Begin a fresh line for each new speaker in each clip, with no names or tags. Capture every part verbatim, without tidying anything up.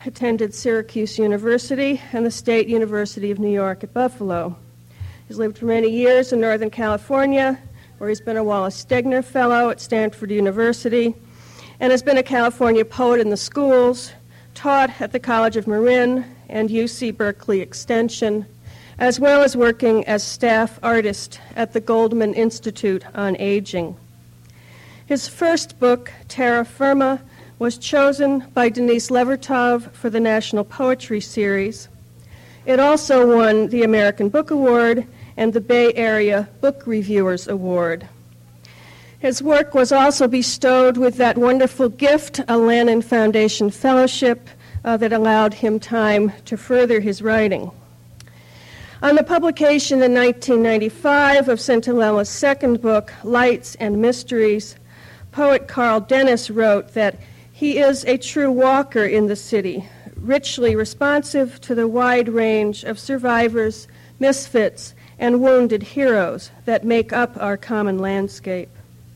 attended Syracuse University and the State University of New York at Buffalo. He's lived for many years in Northern California, where he's been a Wallace Stegner Fellow at Stanford University, and has been a California poet in the schools, taught at the College of Marin and U C Berkeley Extension, as well as working as staff artist at the Goldman Institute on Aging. His first book, Terra Firma, was chosen by Denise Levertov for the National Poetry Series. It also won the American Book Award and the Bay Area Book Reviewers Award. His work was also bestowed with that wonderful gift, a Lannan Foundation Fellowship, uh, that allowed him time to further his writing. On the publication in nineteen ninety-five of Sentilella's second book, Lights and Mysteries, poet Carl Dennis wrote that he is a true walker in the city, richly responsive to the wide range of survivors, misfits, and wounded heroes that make up our common landscape.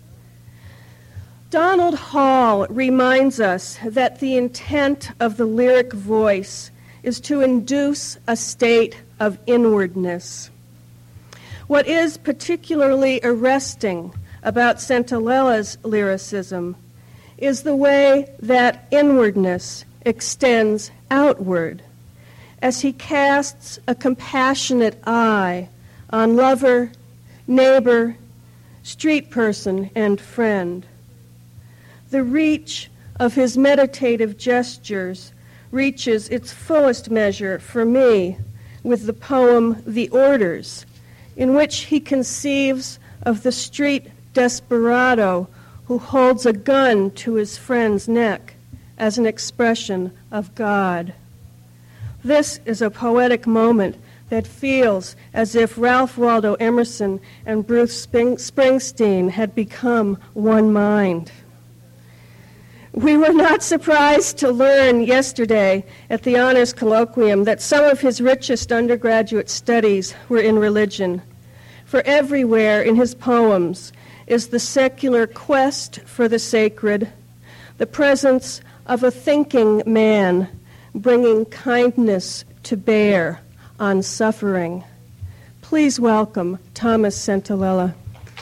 Donald Hall reminds us that the intent of the lyric voice is to induce a state of inwardness. What is particularly arresting about Sentilella's lyricism is the way that inwardness extends outward as he casts a compassionate eye on lover, neighbor, street person, and friend. The reach of his meditative gestures reaches its fullest measure for me with the poem The Orders, in which he conceives of the street desperado who holds a gun to his friend's neck as an expression of God. This is a poetic moment that feels as if Ralph Waldo Emerson and Bruce Springsteen had become one mind. We were not surprised to learn yesterday at the Honors Colloquium that some of his richest undergraduate studies were in religion. For everywhere in his poems is the secular quest for the sacred, the presence of a thinking man bringing kindness to bear on suffering. Please welcome Thomas Sentilella.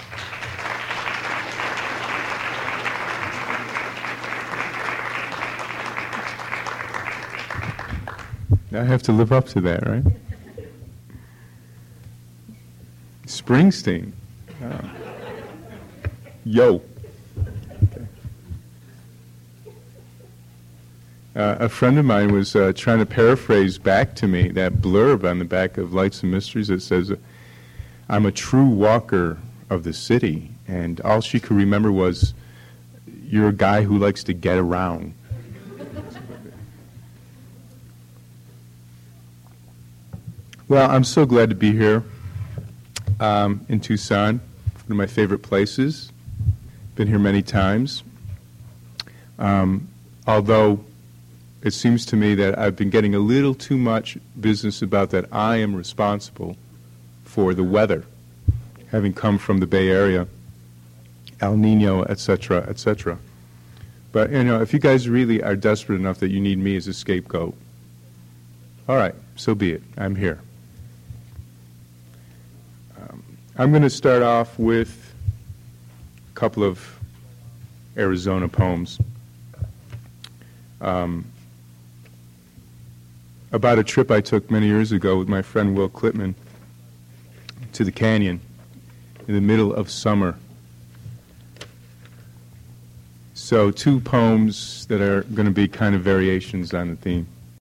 I have to live up to that, right? Springsteen. Oh. Yo. Okay. Uh, a friend of mine was uh, trying to paraphrase back to me that blurb on the back of Lights and Mysteries that says, I'm a true walker of the city. And all she could remember was, you're a guy who likes to get around. Well, I'm so glad to be here um, in Tucson, one of my favorite places. Been here many times. Um, although it seems to me that I've been getting a little too much business about that I am responsible for the weather, having come from the Bay Area, El Nino, et cetera, et cetera. But, you know, if you guys really are desperate enough that you need me as a scapegoat, all right, so be it. I'm here. I'm going to start off with a couple of Arizona poems um, about a trip I took many years ago with my friend Will Klitman to the canyon in the middle of summer. So two poems that are going to be kind of variations on the theme.